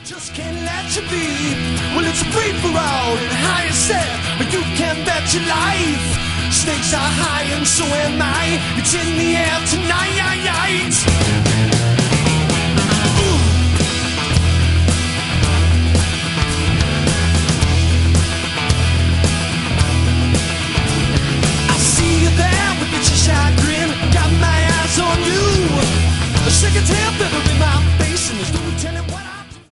Just can't let you be. Well, it's a free for all, and higher set, but you can bet your life. Stakes are high, and so am I. It's in the air tonight. I see you there with your shy grin. Got my eyes on you. Sick of temper.